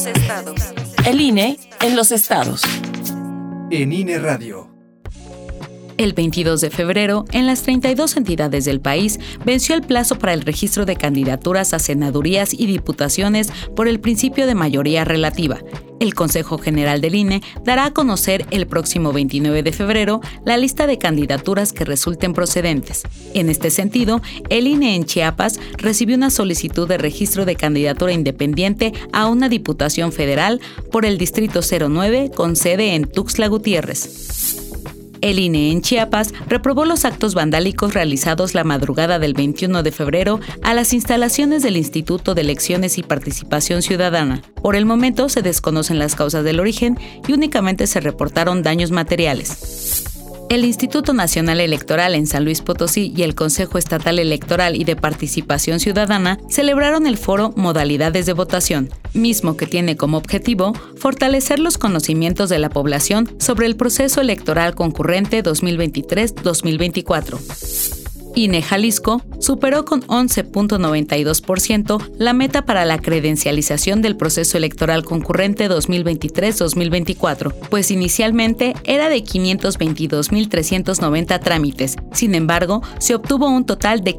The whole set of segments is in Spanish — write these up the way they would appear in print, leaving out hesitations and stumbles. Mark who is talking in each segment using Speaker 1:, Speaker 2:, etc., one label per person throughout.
Speaker 1: El INE en los estados.
Speaker 2: En INE Radio.
Speaker 3: El 22 de febrero, en las 32 entidades del país, venció el plazo para el registro de candidaturas a senadurías y diputaciones por el principio de mayoría relativa. El Consejo General del INE dará a conocer el próximo 29 de febrero la lista de candidaturas que resulten procedentes. En este sentido, el INE en Chiapas recibió una solicitud de registro de candidatura independiente a una diputación federal por el Distrito 09 con sede en Tuxtla Gutiérrez. El INE en Chiapas reprobó los actos vandálicos realizados la madrugada del 21 de febrero a las instalaciones del Instituto de Elecciones y Participación Ciudadana. Por el momento se desconocen las causas del origen y únicamente se reportaron daños materiales. El Instituto Nacional Electoral en San Luis Potosí y el Consejo Estatal Electoral y de Participación Ciudadana celebraron el foro Modalidades de Votación, mismo que tiene como objetivo fortalecer los conocimientos de la población sobre el proceso electoral concurrente 2023-2024. INE Jalisco superó con 11.92% la meta para la credencialización del proceso electoral concurrente 2023-2024, pues inicialmente era de 522.390 trámites. Sin embargo, se obtuvo un total de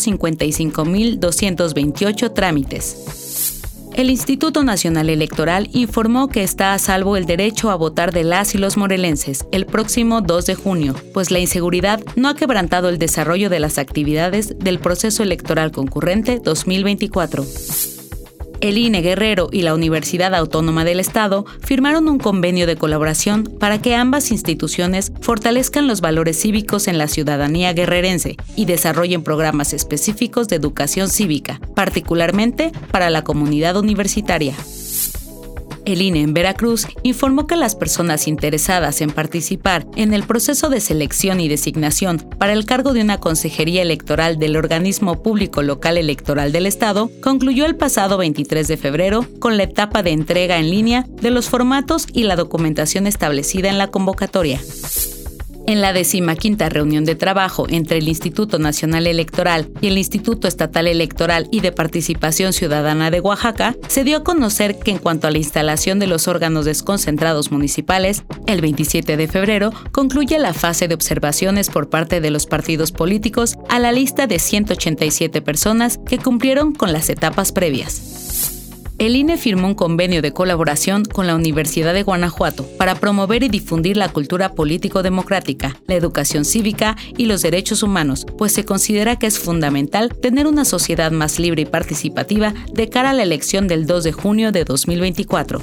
Speaker 3: 555.228 trámites. El Instituto Nacional Electoral informó que está a salvo el derecho a votar de las y los morelenses el próximo 2 de junio, pues la inseguridad no ha quebrantado el desarrollo de las actividades del proceso electoral concurrente 2024. El INE Guerrero y la Universidad Autónoma del Estado firmaron un convenio de colaboración para que ambas instituciones fortalezcan los valores cívicos en la ciudadanía guerrerense y desarrollen programas específicos de educación cívica, particularmente para la comunidad universitaria. El INE en Veracruz informó que las personas interesadas en participar en el proceso de selección y designación para el cargo de una consejería electoral del organismo público local electoral del Estado concluyó el pasado 23 de febrero con la etapa de entrega en línea de los formatos y la documentación establecida en la convocatoria. En la 15ª reunión de trabajo entre el Instituto Nacional Electoral y el Instituto Estatal Electoral y de Participación Ciudadana de Oaxaca, se dio a conocer que en cuanto a la instalación de los órganos desconcentrados municipales, el 27 de febrero concluye la fase de observaciones por parte de los partidos políticos a la lista de 187 personas que cumplieron con las etapas previas. El INE firmó un convenio de colaboración con la Universidad de Guanajuato para promover y difundir la cultura político-democrática, la educación cívica y los derechos humanos, pues se considera que es fundamental tener una sociedad más libre y participativa de cara a la elección del 2 de junio de 2024.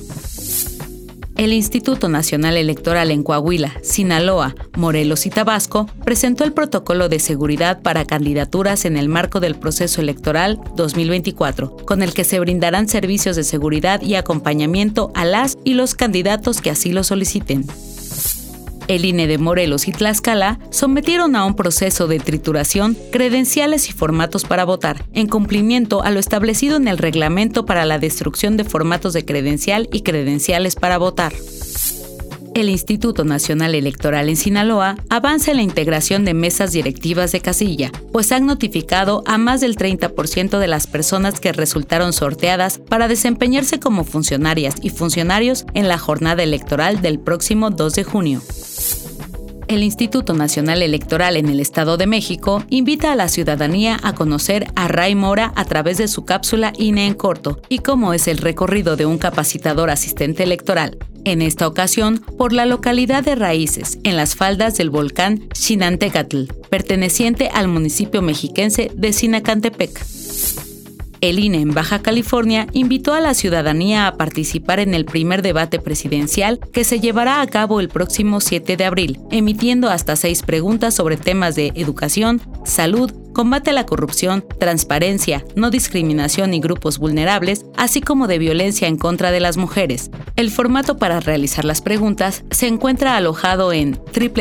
Speaker 3: El Instituto Nacional Electoral en Coahuila, Sinaloa, Morelos y Tabasco presentó el protocolo de seguridad para candidaturas en el marco del proceso electoral 2024, con el que se brindarán servicios de seguridad y acompañamiento a las y los candidatos que así lo soliciten. El INE de Morelos y Tlaxcala sometieron a un proceso de trituración credenciales y formatos para votar, en cumplimiento a lo establecido en el Reglamento para la destrucción de formatos de credencial y credenciales para votar. El Instituto Nacional Electoral en Sinaloa avanza en la integración de mesas directivas de casilla, pues han notificado a más del 30% de las personas que resultaron sorteadas para desempeñarse como funcionarias y funcionarios en la jornada electoral del próximo 2 de junio. El Instituto Nacional Electoral en el Estado de México invita a la ciudadanía a conocer a Ray Mora a través de su cápsula INE en corto y cómo es el recorrido de un capacitador asistente electoral, en esta ocasión por la localidad de Raíces, en las faldas del volcán Xinantecatl, perteneciente al municipio mexiquense de Sinacantepec. El INE en Baja California invitó a la ciudadanía a participar en el primer debate presidencial que se llevará a cabo el próximo 7 de abril, emitiendo hasta 6 preguntas sobre temas de educación, salud, combate a la corrupción, transparencia, no discriminación y grupos vulnerables, así como de violencia en contra de las mujeres. El formato para realizar las preguntas se encuentra alojado en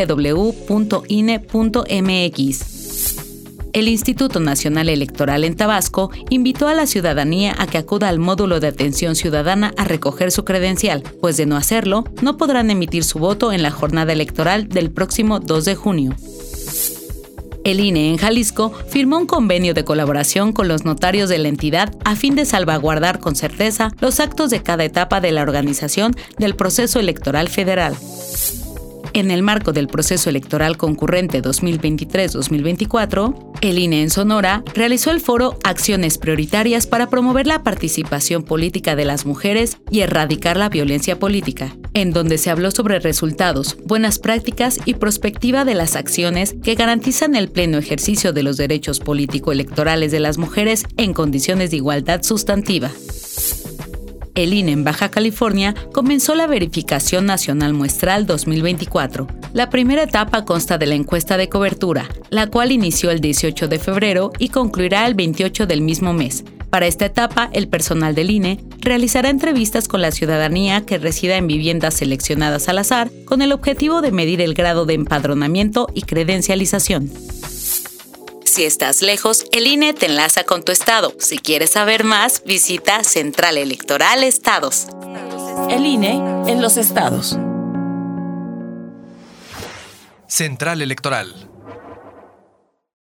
Speaker 3: www.ine.mx. El Instituto Nacional Electoral en Tabasco invitó a la ciudadanía a que acuda al módulo de atención ciudadana a recoger su credencial, pues de no hacerlo, no podrán emitir su voto en la jornada electoral del próximo 2 de junio. El INE en Jalisco firmó un convenio de colaboración con los notarios de la entidad a fin de salvaguardar con certeza los actos de cada etapa de la organización del proceso electoral federal. En el marco del proceso electoral concurrente 2023-2024, el INE en Sonora realizó el foro Acciones Prioritarias para promover la participación política de las mujeres y erradicar la violencia política, en donde se habló sobre resultados, buenas prácticas y prospectiva de las acciones que garantizan el pleno ejercicio de los derechos político-electorales de las mujeres en condiciones de igualdad sustantiva. El INE en Baja California comenzó la verificación nacional muestral 2024. La primera etapa consta de la encuesta de cobertura, la cual inició el 18 de febrero y concluirá el 28 del mismo mes. Para esta etapa, el personal del INE realizará entrevistas con la ciudadanía que resida en viviendas seleccionadas al azar, con el objetivo de medir el grado de empadronamiento y credencialización. Si estás lejos, el INE te enlaza con tu estado. Si quieres saber más, visita Central Electoral Estados.
Speaker 1: El INE en los estados.
Speaker 2: Central Electoral.